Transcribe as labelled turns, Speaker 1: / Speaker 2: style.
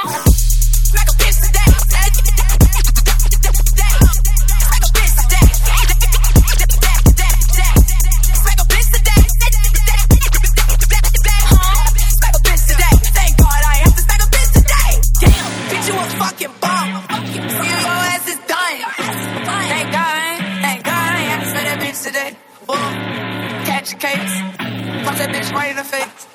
Speaker 1: Smack a bitch today. Smack a bitch today. Smack a bitch today. Smack a bitch today. Thank God I have to smack a bitch today. Damn, bitch, you a fucking bum. See your ass is done. Thank God I have to smack that bitch today. Boom, catch a case. Punch that bitch right in the face.